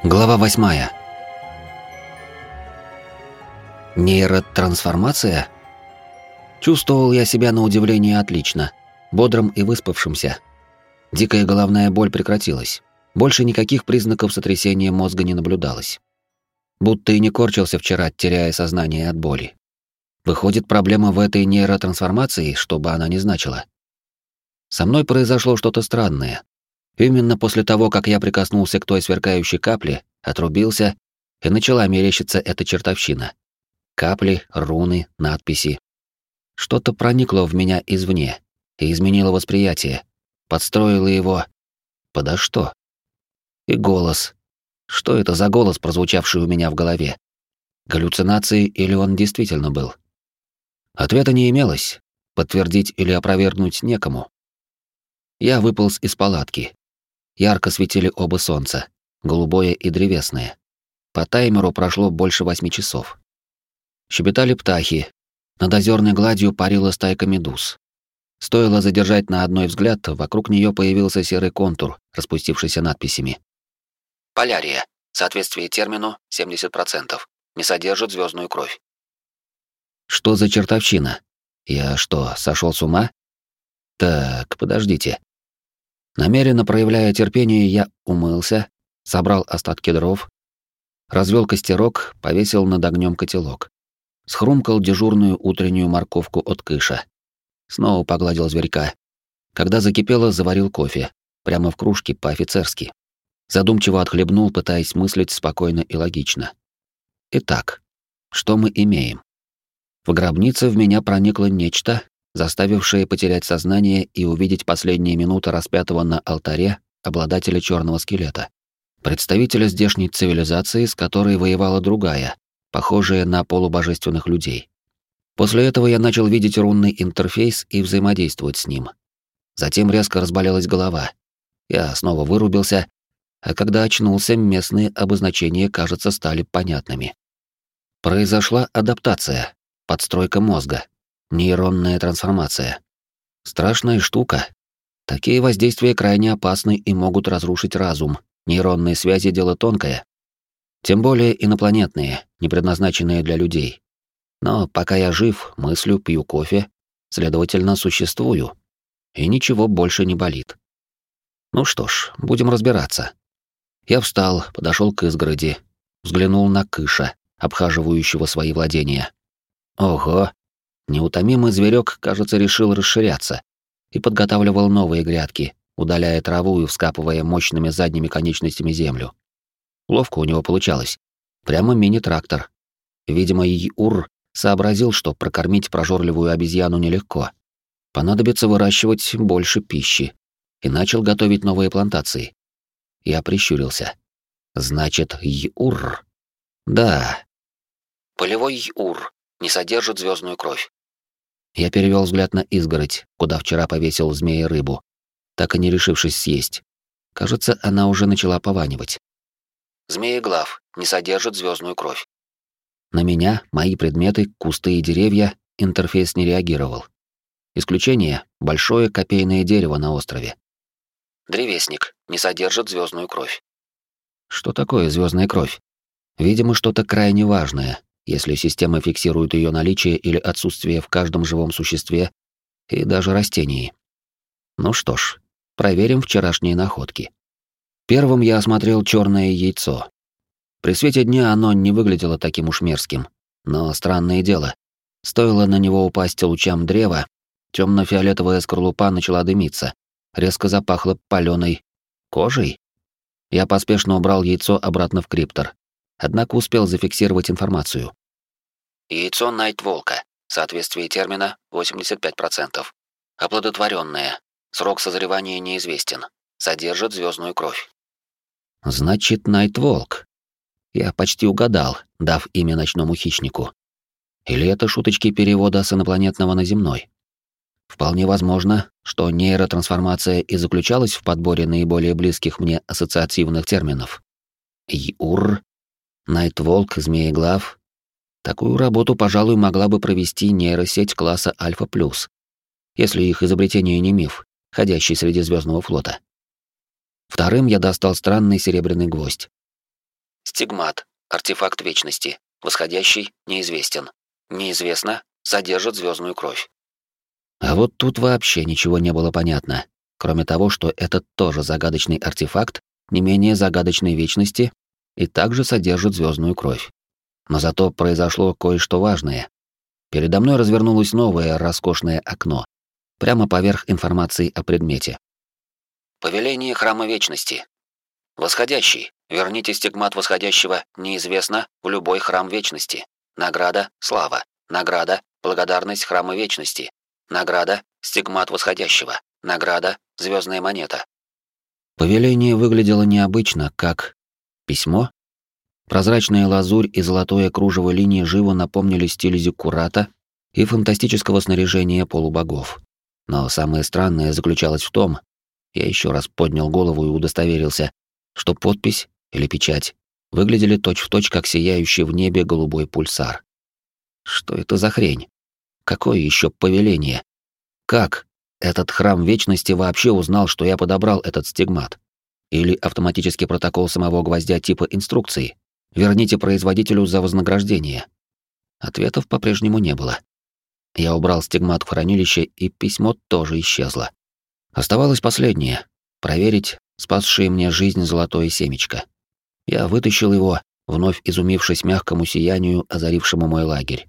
Глава 8. Нейротрансформация? Чувствовал я себя на удивление отлично, бодрым и выспавшимся. Дикая головная боль прекратилась. Больше никаких признаков сотрясения мозга не наблюдалось. Будто и не корчился вчера, теряя сознание от боли. Выходит, проблема в этой нейротрансформации, что бы она ни значила. Со мной произошло что-то странное. Именно после того, как я прикоснулся к той сверкающей капле, отрубился, и начала мерещиться эта чертовщина. Капли, руны, надписи. Что-то проникло в меня извне и изменило восприятие, подстроило его. Подо что? И голос. Что это за голос, прозвучавший у меня в голове? Галлюцинации или он действительно был? Ответа не имелось, подтвердить или опровергнуть некому. Я выполз из палатки. Ярко светили оба солнца, голубое и древесное. По таймеру прошло больше 8 часов. Щебетали птахи. Над озерной гладью парила стайка медуз. Стоило задержать на одной взгляд, вокруг нее появился серый контур, распустившийся надписями. Полярия. Соответствие термину 70%. Не содержит звездную кровь. Что за чертовщина? Я что, сошел с ума? Так, подождите. Намеренно проявляя терпение, я умылся, собрал остатки дров, развел костерок, повесил над огнем котелок. Схрумкал дежурную утреннюю морковку от кыша. Снова погладил зверька. Когда закипело, заварил кофе. Прямо в кружке, по-офицерски. Задумчиво отхлебнул, пытаясь мыслить спокойно и логично. Итак, что мы имеем? В гробнице в меня проникло нечто, заставившее потерять сознание и увидеть последние минуты распятого на алтаре обладателя черного скелета. Представителя здешней цивилизации, с которой воевала другая, похожая на полубожественных людей. После этого я начал видеть рунный интерфейс и взаимодействовать с ним. Затем резко разболелась голова. Я снова вырубился, а когда очнулся, местные обозначения, кажется, стали понятными. Произошла адаптация, подстройка мозга, нейронная трансформация. Страшная штука. Такие воздействия крайне опасны и могут разрушить разум. Нейронные связи — дело тонкое. Тем более инопланетные, не предназначенные для людей. Но пока я жив, мыслю, пью кофе, следовательно, существую. И ничего больше не болит. Ну что ж, будем разбираться. Я встал, подошел к изгороди, взглянул на Кыша, обхаживающего свои владения. Ого! Неутомимый зверек, кажется, решил расширяться и подготавливал новые грядки, удаляя траву и вскапывая мощными задними конечностями землю. Ловко у него получалось. Прямо мини-трактор. Видимо, Йур сообразил, что прокормить прожорливую обезьяну нелегко. Понадобится выращивать больше пищи. И начал готовить новые плантации. Я прищурился. Значит, Йур. Да. Полевой Йур не содержит звездную кровь. Я перевел взгляд на изгородь, куда вчера повесил змея рыбу, так и не решившись съесть. Кажется, она уже начала пованивать. Змееглав не содержит звездную кровь. На меня, мои предметы, кусты и деревья интерфейс не реагировал. Исключение — большое копейное дерево на острове. Древесник не содержит звездную кровь. Что такое звездная кровь? Видимо, что-то крайне важное, если система фиксирует ее наличие или отсутствие в каждом живом существе и даже растении. Ну что ж, проверим вчерашние находки. Первым я осмотрел черное яйцо. При свете дня оно не выглядело таким уж мерзким, но странное дело. Стоило на него упасть лучам древа, темно-фиолетовая скорлупа начала дымиться, резко запахло палёной кожей. Я поспешно убрал яйцо обратно в криптор, однако успел зафиксировать информацию. Яйцо Найт-волка. Соответствие термина 85%. Оплодотворенное. Срок созревания неизвестен. Содержит звездную кровь. Значит, Найт-волк. Я почти угадал, дав имя ночному хищнику. Или это шуточки перевода с инопланетного на земной? Вполне возможно, что нейротрансформация и заключалась в подборе наиболее близких мне ассоциативных терминов. Йур, Найт-волк, Змееглав. Такую работу, пожалуй, могла бы провести нейросеть класса Альфа+, если их изобретение не миф, ходящий среди звездного флота. Вторым я достал странный серебряный гвоздь. Стигмат. Артефакт вечности. Восходящий неизвестен. Неизвестно. Содержит звездную кровь. А вот тут вообще ничего не было понятно, кроме того, что это тоже загадочный артефакт, не менее загадочной вечности, и также содержит звездную кровь. Но зато произошло кое-что важное. Передо мной развернулось новое роскошное окно, прямо поверх информации о предмете. Повеление Храма Вечности. Восходящий. Верните стигмат восходящего неизвестно в любой храм Вечности. Награда — слава. Награда — благодарность Храма Вечности. Награда — стигмат восходящего. Награда — звездная монета. Повеление выглядело необычно, как письмо. Прозрачная лазурь и золотое кружево линии живо напомнили стиль зиккурата и фантастического снаряжения полубогов. Но самое странное заключалось в том, я еще раз поднял голову и удостоверился, что подпись или печать выглядели точь-в-точь, как сияющий в небе голубой пульсар. Что это за хрень? Какое еще повеление? Как этот храм вечности вообще узнал, что я подобрал этот стигмат? Или автоматический протокол самого гвоздя типа инструкции? Верните производителю за вознаграждение. Ответов по-прежнему не было. Я убрал стигмат в хранилище, и письмо тоже исчезло. Оставалось последнее — проверить спасшее мне жизнь золотое семечко. Я вытащил его, вновь изумившись мягкому сиянию, озарившему мой лагерь.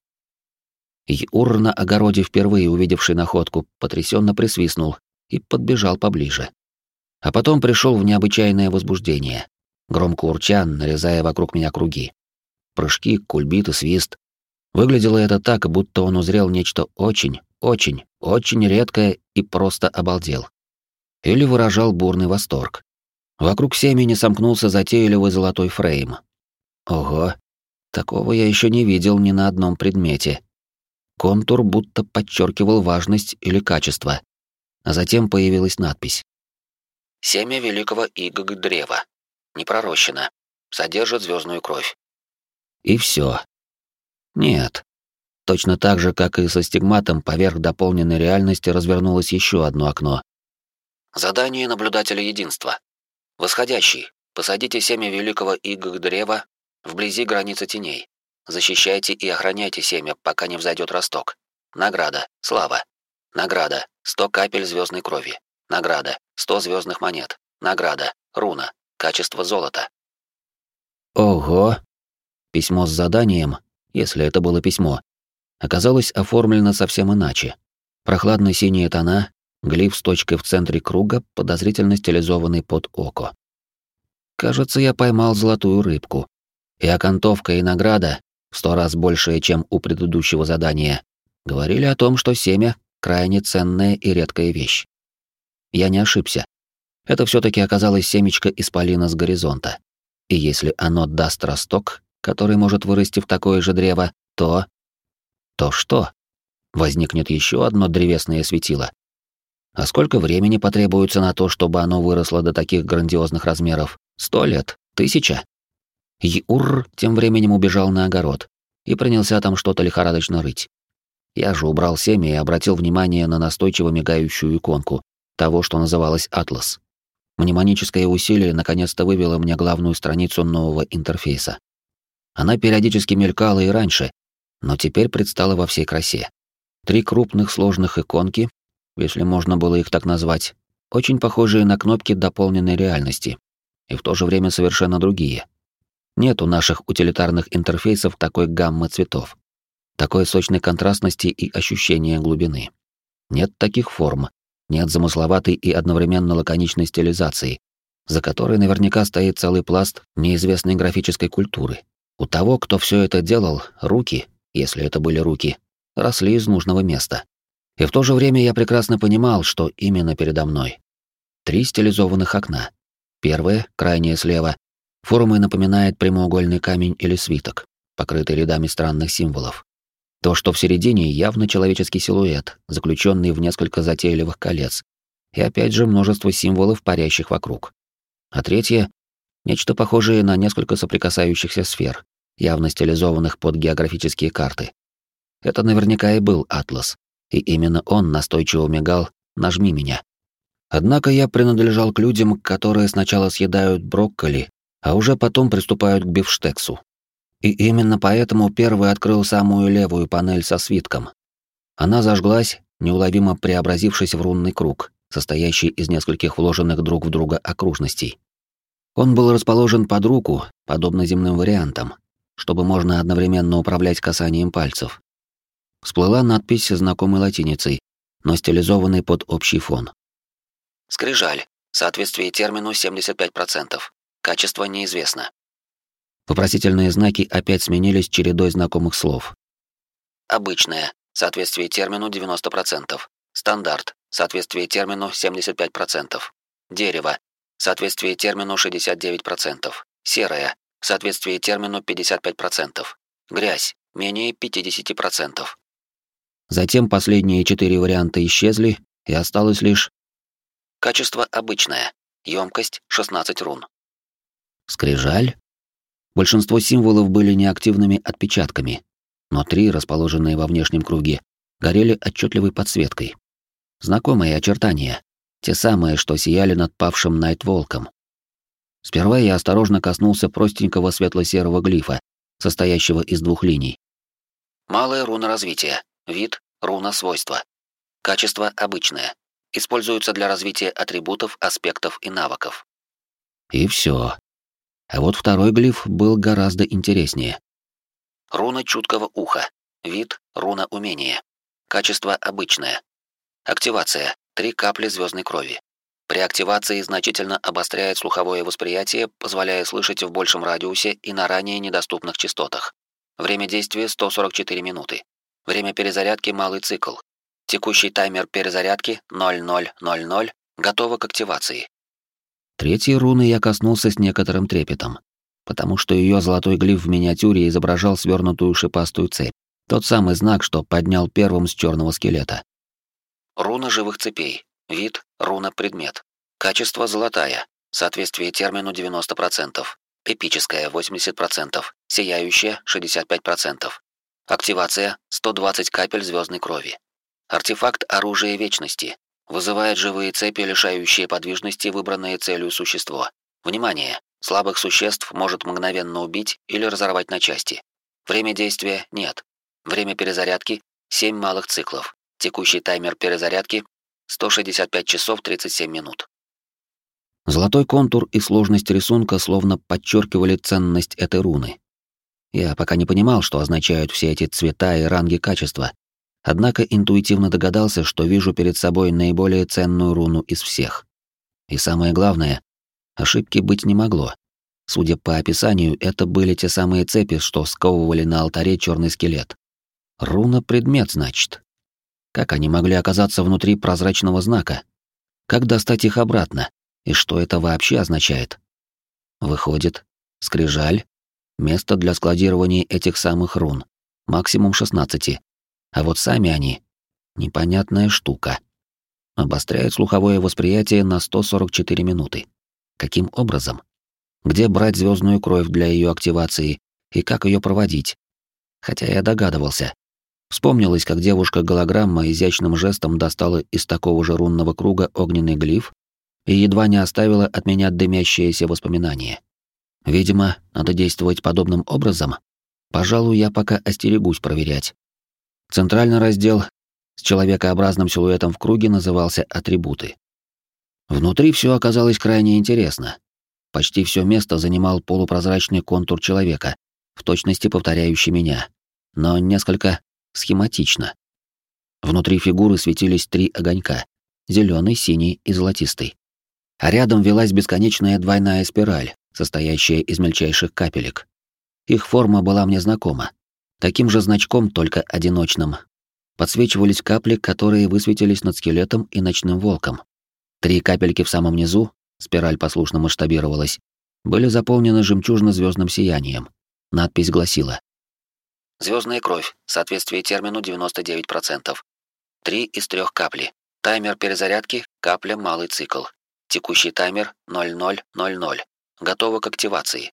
Юр на огороде, впервые увидевший находку, потрясенно присвистнул и подбежал поближе. А потом пришел в необычайное возбуждение, громко урча, нарезая вокруг меня круги. Прыжки, кульбиты, свист. Выглядело это так, будто он узрел нечто очень, очень, очень редкое и просто обалдел. Или выражал бурный восторг. Вокруг семени сомкнулся затейливый золотой фрейм. Ого, такого я еще не видел ни на одном предмете. Контур будто подчеркивал важность или качество. А затем появилась надпись. «Семя великого Игг-древа. Не пророщено. Содержит звездную кровь». И все. Нет. Точно так же, как и со стигматом, поверх дополненной реальности развернулось еще одно окно. Задание наблюдателя единства. Восходящий. Посадите семя великого Игг-древа вблизи границы теней. Защищайте и охраняйте семя, пока не взойдет росток. Награда. Слава. Награда. 100 капель звездной крови. Награда. 100 звездных монет. Награда. Руна. Качество золота. Ого. Письмо с заданием, если это было письмо, оказалось оформлено совсем иначе. Прохладно-синие тона, глиф с точкой в центре круга, подозрительно стилизованный под око. Кажется, я поймал золотую рыбку. И окантовка, и награда, в 100 раз большая, чем у предыдущего задания, говорили о том, что семя — крайне ценная и редкая вещь. Я не ошибся. Это все-таки оказалось семечко исполина с горизонта. И если оно даст росток, который может вырасти в такое же древо, то... То что? Возникнет еще одно древесное светило. А сколько времени потребуется на то, чтобы оно выросло до таких грандиозных размеров? 100 лет? 1000? Юр тем временем убежал на огород и принялся там что-то лихорадочно рыть. Я же убрал семя и обратил внимание на настойчиво мигающую иконку того, что называлось «Атлас». Мнемоническое усилие наконец-то вывело мне главную страницу нового интерфейса. Она периодически мелькала и раньше, но теперь предстала во всей красе. 3 крупных сложных иконки, если можно было их так назвать, очень похожие на кнопки дополненной реальности, и в то же время совершенно другие. Нет у наших утилитарных интерфейсов такой гаммы цветов, такой сочной контрастности и ощущения глубины. Нет таких форм, нет замысловатой и одновременно лаконичной стилизации, за которой наверняка стоит целый пласт неизвестной графической культуры. У того, кто все это делал, руки, если это были руки, росли из нужного места. И в то же время я прекрасно понимал, что именно передо мной. 3 стилизованных окна. Первое, крайнее слева, формой напоминает прямоугольный камень или свиток, покрытый рядами странных символов. То, что в середине, явно человеческий силуэт, заключенный в несколько затейливых колец, и опять же множество символов, парящих вокруг. А третье — нечто похожее на несколько соприкасающихся сфер, явно стилизованных под географические карты. Это наверняка и был Атлас, и именно он настойчиво мигал «Нажми меня». Однако я принадлежал к людям, которые сначала съедают брокколи, а уже потом приступают к бифштексу. И именно поэтому первый открыл самую левую панель со свитком. Она зажглась, неуловимо преобразившись в рунный круг, состоящий из нескольких вложенных друг в друга окружностей. Он был расположен под руку, подобно земным вариантам, чтобы можно одновременно управлять касанием пальцев. Всплыла надпись знакомой латиницей, но стилизованной под общий фон. «Скрижаль. Соответствие термину 75%. Качество неизвестно». Вопросительные знаки опять сменились чередой знакомых слов. «Обычное. Соответствие термину 90%. Стандарт. Соответствие термину 75%. Дерево. Соответствие термину 69%. Серое. Соответствие термину 55%. Грязь. Менее 50%. Затем последние 4 варианта исчезли, и осталось лишь качество обычное. Ёмкость 16 рун. Скрижаль? Большинство символов были неактивными отпечатками, но 3, расположенные во внешнем круге, горели отчетливой подсветкой. Знакомые очертания, те самые, что сияли над павшим Найтволком. Сперва я осторожно коснулся простенького светло-серого глифа, состоящего из 2 линий. Малая руна развития. Вид — руна свойства. Качество обычное. Используется для развития атрибутов, аспектов и навыков. И все. А вот второй глиф был гораздо интереснее. Руна чуткого уха. Вид — руна умения. Качество обычное. Активация — 3 капли звездной крови. При активации значительно обостряет слуховое восприятие, позволяя слышать в большем радиусе и на ранее недоступных частотах. Время действия — 144 минуты. Время перезарядки — малый цикл. Текущий таймер перезарядки — 00:00. Готово к активации. Третьей руны я коснулся с некоторым трепетом, потому что ее золотой глиф в миниатюре изображал свернутую шипастую цепь, тот самый знак, что поднял первым с черного скелета. Руна живых цепей. Вид — руна предмет. Качество золотая. Соответствие термину 90%. Эпическая 80%. Сияющая 65%. Активация — 120 капель звездной крови. Артефакт оружия вечности. Вызывает живые цепи, лишающие подвижности выбранное целью существо. Внимание! Слабых существ может мгновенно убить или разорвать на части. Время действия — нет. Время перезарядки — 7 малых циклов. Текущий таймер перезарядки — 165 часов 37 минут. Золотой контур и сложность рисунка словно подчеркивали ценность этой руны. Я пока не понимал, что означают все эти цвета и ранги качества, однако интуитивно догадался, что вижу перед собой наиболее ценную руну из всех. И самое главное, ошибки быть не могло. Судя по описанию, это были те самые цепи, что сковывали на алтаре черный скелет. Руна-предмет, значит. Как они могли оказаться внутри прозрачного знака? Как достать их обратно? И что это вообще означает? Выходит, скрижаль — место для складирования этих самых рун, максимум 16. А вот сами они — непонятная штука. Обостряют слуховое восприятие на 144 минуты. Каким образом? Где брать звездную кровь для ее активации и как ее проводить? Хотя я догадывался. Вспомнилось, как девушка-голограмма изящным жестом достала из такого же рунного круга огненный глиф и едва не оставила от меня дымящееся воспоминание. Видимо, надо действовать подобным образом. Пожалуй, я пока остерегусь проверять. Центральный раздел с человекообразным силуэтом в круге назывался «Атрибуты». Внутри все оказалось крайне интересно. Почти все место занимал полупрозрачный контур человека, в точности повторяющий меня, но несколько схематично. Внутри фигуры светились 3 огонька — зеленый, синий и золотистый. А рядом велась бесконечная двойная спираль, состоящая из мельчайших капелек. Их форма была мне знакома. Таким же значком, только одиночным, подсвечивались капли, которые высветились над скелетом и ночным волком. 3 капельки в самом низу, спираль послушно масштабировалась, были заполнены жемчужно-звездным сиянием. Надпись гласила: «Звездная кровь. Соответствие термину 99%. 3 из 3 капли. Таймер перезарядки — капля малый цикл. Текущий таймер 00:00. Готово к активации».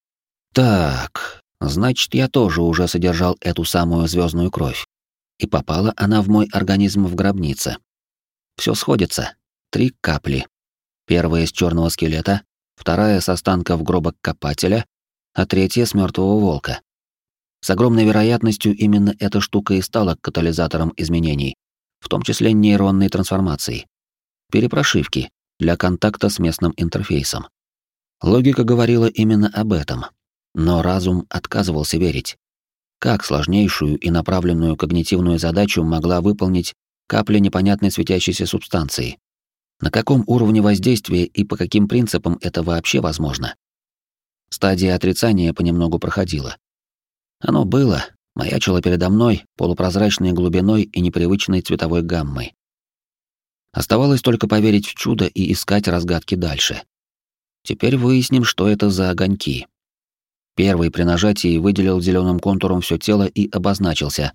Так, значит, я тоже уже содержал эту самую звездную кровь. И попала она в мой организм в гробнице. Все сходится. 3 капли. Первая из черного скелета, вторая с останков гроба копателя, а третья с мертвого волка. С огромной вероятностью именно эта штука и стала катализатором изменений, в том числе нейронной трансформации, перепрошивки для контакта с местным интерфейсом. Логика говорила именно об этом, но разум отказывался верить. Как сложнейшую и направленную когнитивную задачу могла выполнить капля непонятной светящейся субстанции? На каком уровне воздействия и по каким принципам это вообще возможно? Стадия отрицания понемногу проходила. Оно было, маячило передо мной полупрозрачной глубиной и непривычной цветовой гаммой. Оставалось только поверить в чудо и искать разгадки дальше. Теперь выясним, что это за огоньки. Первый при нажатии выделил зеленым контуром все тело и обозначился.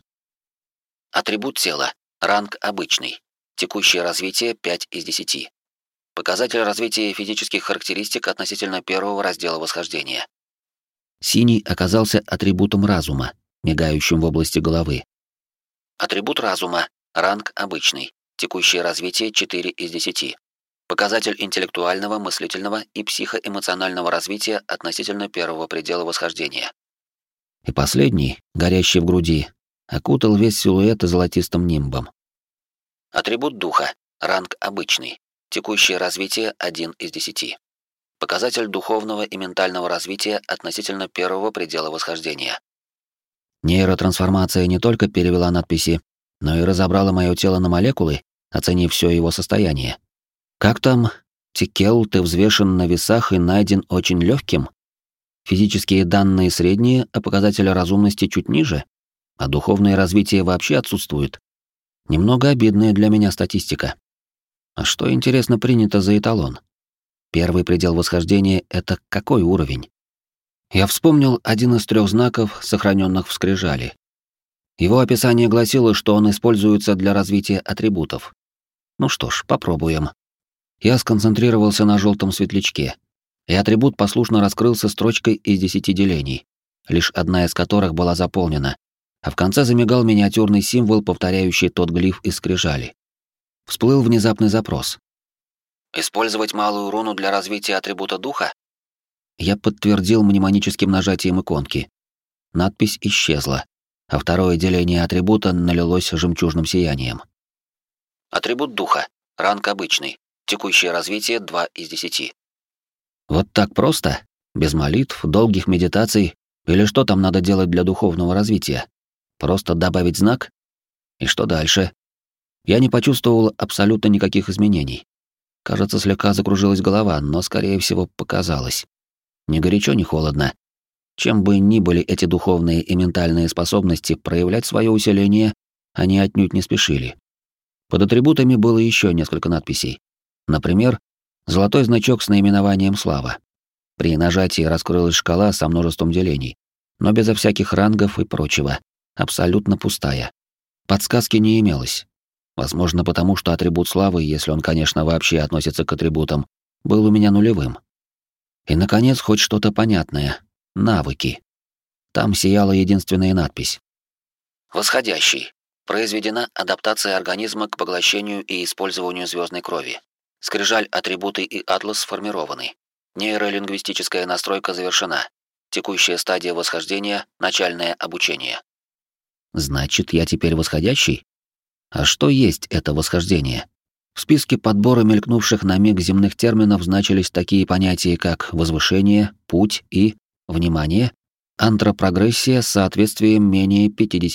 Атрибут тела. Ранг обычный. Текущее развитие 5 из 10. Показатель развития физических характеристик относительно первого раздела восхождения. Синий оказался атрибутом разума, мигающим в области головы. Атрибут разума. Ранг обычный. Текущее развитие 4 из 10. Показатель интеллектуального, мыслительного и психоэмоционального развития относительно первого предела восхождения. И последний, горящий в груди, окутал весь силуэт золотистым нимбом. Атрибут духа. Ранг обычный. Текущее развитие 1 из 10. Показатель духовного и ментального развития относительно первого предела восхождения. Нейротрансформация не только перевела надписи, но и разобрала мое тело на молекулы, оценив все его состояние. Как там? Тикел, ты взвешен на весах и найден очень легким? Физические данные средние, а показатели разумности чуть ниже? А духовное развитие вообще отсутствует? Немного обидная для меня статистика. А что, интересно, принято за эталон? Первый предел восхождения — это какой уровень? Я вспомнил один из 3 знаков, сохраненных в скрижали. Его описание гласило, что он используется для развития атрибутов. Ну что ж, попробуем. Я сконцентрировался на желтом светлячке, и атрибут послушно раскрылся строчкой из 10 делений, лишь одна из которых была заполнена, а в конце замигал миниатюрный символ, повторяющий тот глиф из скрижали. Всплыл внезапный запрос. «Использовать малую руну для развития атрибута духа?» Я подтвердил мнемоническим нажатием иконки. Надпись исчезла, а второе деление атрибута налилось жемчужным сиянием. Атрибут духа. Ранг обычный. Текущее развитие 2 из 10. Вот так просто? Без молитв, долгих медитаций? Или что там надо делать для духовного развития? Просто добавить знак? И что дальше? Я не почувствовал абсолютно никаких изменений. Кажется, слегка закружилась голова, но, скорее всего, показалось. Ни горячо, ни холодно. Чем бы ни были эти духовные и ментальные способности проявлять свое усиление, они отнюдь не спешили. Под атрибутами было еще несколько надписей. Например, золотой значок с наименованием «Слава». При нажатии раскрылась шкала со множеством делений, но безо всяких рангов и прочего, абсолютно пустая. Подсказки не имелось. Возможно, потому что атрибут славы, если он, конечно, вообще относится к атрибутам, был у меня нулевым. И, наконец, хоть что-то понятное. Навыки. Там сияла единственная надпись. Восходящий. Произведена адаптация организма к поглощению и использованию звездной крови. Скрижаль, атрибуты и атлас сформированы. Нейролингвистическая настройка завершена. Текущая стадия восхождения — начальное обучение. Значит, я теперь восходящий? А что есть это восхождение? В списке подбора мелькнувших на миг земных терминов значились такие понятия, как возвышение, путь и, внимание, антропрогрессия с соответствием менее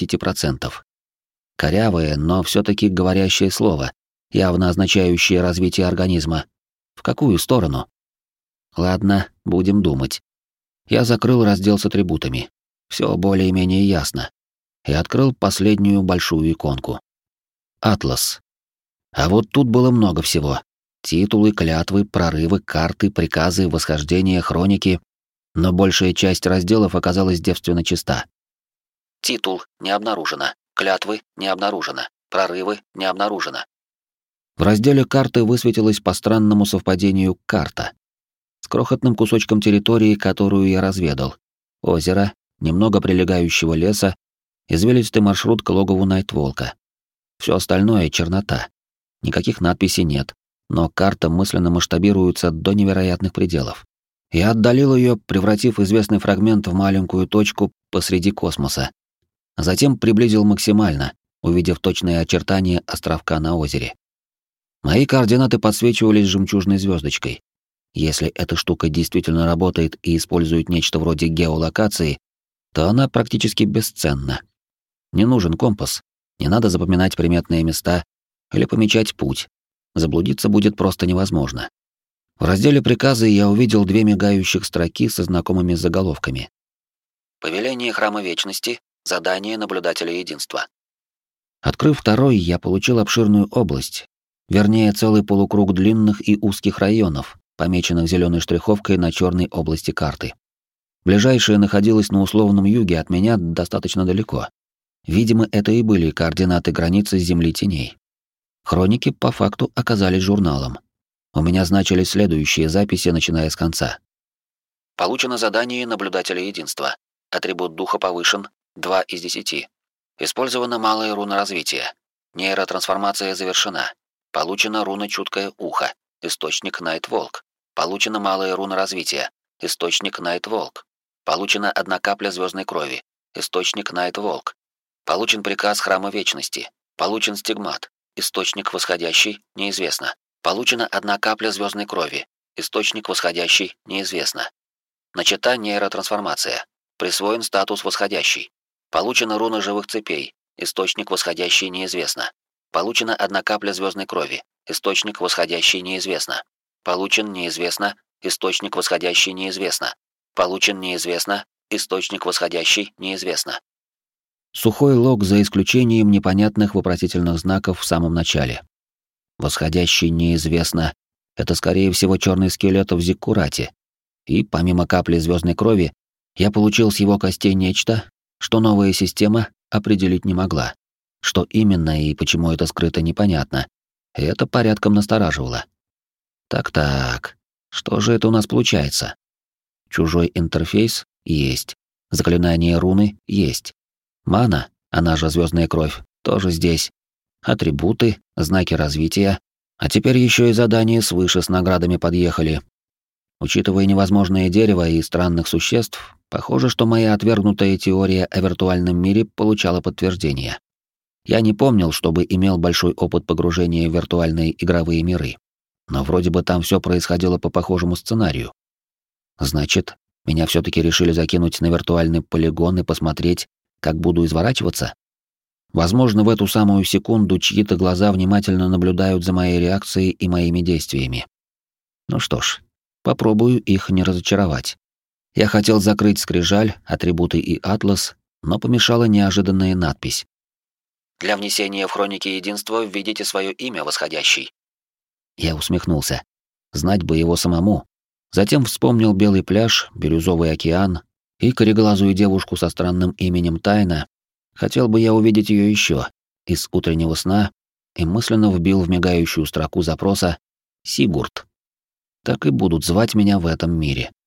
50%. Корявое, но все-таки говорящее слово, явно означающее развитие организма. В какую сторону? Ладно, будем думать. Я закрыл раздел с атрибутами. Все более-менее ясно. И открыл последнюю большую иконку. Атлас. А вот тут было много всего. Титулы, клятвы, прорывы, карты, приказы, восхождения, хроники. Но большая часть разделов оказалась девственно чиста. Титул не обнаружено. Клятвы не обнаружено. Прорывы не обнаружено. В разделе «Карты» высветилась по странному совпадению карта с крохотным кусочком территории, которую я разведал. Озеро, немного прилегающего леса, извилистый маршрут к логову Найтволка. Все остальное — чернота. Никаких надписей нет, но карта мысленно масштабируется до невероятных пределов. Я отдалил ее, превратив известный фрагмент в маленькую точку посреди космоса. Затем приблизил максимально, увидев точные очертания островка на озере. Мои координаты подсвечивались жемчужной звездочкой. Если эта штука действительно работает и использует нечто вроде геолокации, то она практически бесценна. Не нужен компас, не надо запоминать приметные места или помечать путь. Заблудиться будет просто невозможно. В разделе «Приказы» я увидел 2 мигающих строки со знакомыми заголовками. «Повеление Храма Вечности. Задание наблюдателя единства». Открыв второй, я получил обширную область, вернее, целый полукруг длинных и узких районов, помеченных зеленой штриховкой на черной области карты. Ближайшая находилась на условном юге от меня достаточно далеко. Видимо, это и были координаты границы Земли Теней. Хроники по факту оказались журналом. У меня значились следующие записи, начиная с конца. Получено задание наблюдателя единства. Атрибут духа повышен 2 из 10. Использована малая руна развития. Нейротрансформация завершена. Получена руна чуткое ухо. Источник Найт-Волк. Получена малая руна развития. Источник Найт-Волк. Получена 1 капля звездной крови. Источник Найт-Волк. Получен приказ Храма Вечности. Получен стигмат. Источник восходящий неизвестно. Получена 1 капля звездной крови. Источник восходящий неизвестно. Начата нейротрансформация. Присвоен статус восходящий. Получена руна живых цепей. Источник восходящий неизвестно. Получена 1 капля звездной крови. Источник восходящий неизвестно. Получен неизвестно. Источник восходящий неизвестно. Получен неизвестно. Источник восходящий неизвестно. Сухой лог за исключением непонятных вопросительных знаков в самом начале. Восходящий неизвестно. Это, скорее всего, черный скелет в Зиккурате. И, помимо капли звездной крови, я получил с его костей нечто, что новая система определить не могла. Что именно и почему это скрыто, непонятно. И это порядком настораживало. Так, что же это у нас получается? Чужой интерфейс есть. Заклинание руны есть. Мана, она же звездная кровь, тоже здесь. Атрибуты, знаки развития, а теперь еще и задания свыше с наградами подъехали. Учитывая невозможное дерево и странных существ, похоже, что моя отвергнутая теория о виртуальном мире получала подтверждение. Я не помнил, чтобы имел большой опыт погружения в виртуальные игровые миры, но вроде бы там все происходило по похожему сценарию. Значит, меня все-таки решили закинуть на виртуальный полигон и посмотреть, как буду изворачиваться? Возможно, в эту самую секунду чьи-то глаза внимательно наблюдают за моей реакцией и моими действиями. Ну что ж, попробую их не разочаровать. Я хотел закрыть скрижаль, атрибуты и атлас, но помешала неожиданная надпись. Для внесения в хроники единства введите свое имя, восходящий. Я усмехнулся. Знать бы его самому. Затем вспомнил белый пляж, бирюзовый океан и кореглазую девушку со странным именем Тайна. Хотел бы я увидеть ее еще из утреннего сна и мысленно вбил в мигающую строку запроса «Сигурд». Так и будут звать меня в этом мире.